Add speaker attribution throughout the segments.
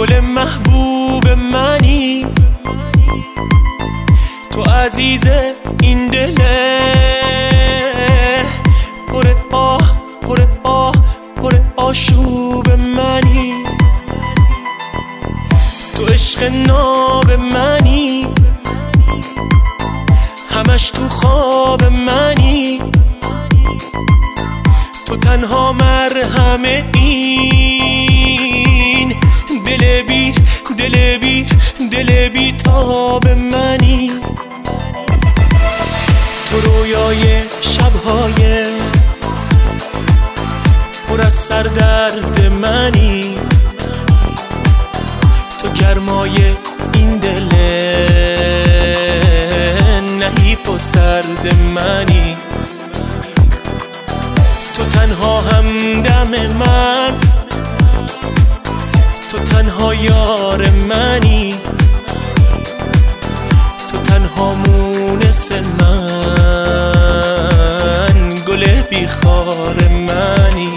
Speaker 1: گل محبوب منی، تو عزیز این دله، پر آه پر آه پر آشوب منی، تو عشق ناب منی، همش تو خواب منی، تو تنها مرهم این دل بی دل بی دل بی تاب منی، تو رویای شبهای پر از سردرد منی، تو گرمای این دل نحیف و سرد منی، تو تنها همدم من، تو تنها یار منی، تو تنها مونس من، گل بیخار منی.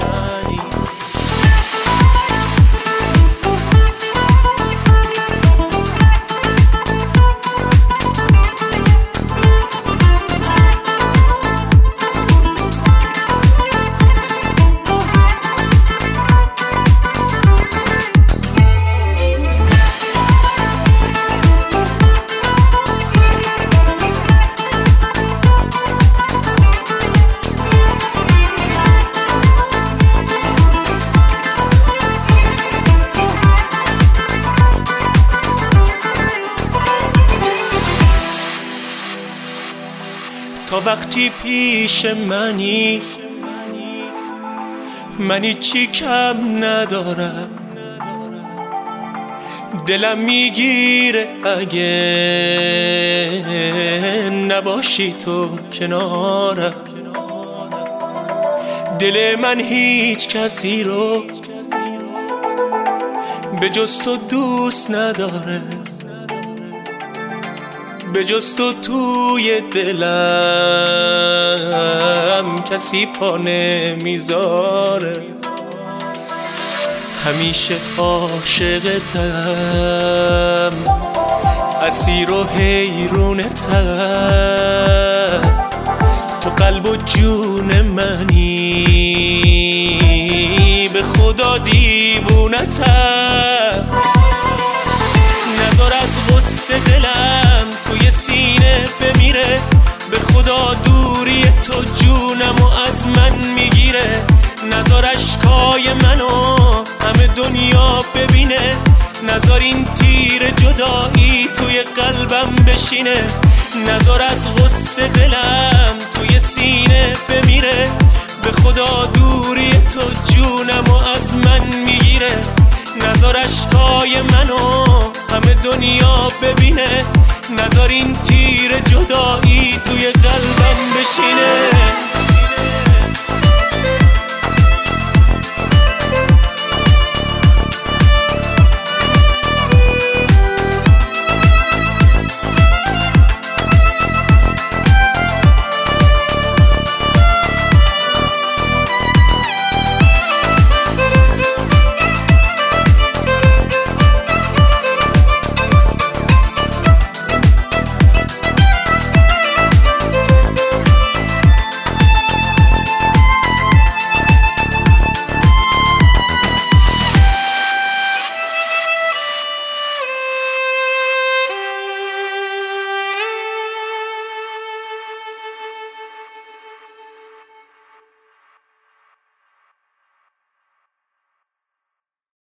Speaker 1: تا وقتی پیش منی، منی چی کم ندارم، دلم میگیره اگه نباشی تو کنارم، دل من هیچ کسی رو به جز تو دوست نداره، به جز تو توی دلم کسی پا نمیذاره، همیشه عاشقتم، اسیر و حیرونتم، تو قلب و جون منی، به خدا دیوونتم، نذار از غصه دلم توی سینه بمیره، به خدا دوری تو جونمو از من میگیره، نذار اشکای منو همه دنیا ببینه، نذار این تیر جدایی توی قلبم بشینه، نذار از غصه دلم توی سینه بمیره، به خدا دوری تو جونمو از من میگیره، نذار اشکای منو همه دنیا ببینه، نذار این تیر جدایی توی قلبم بشینه.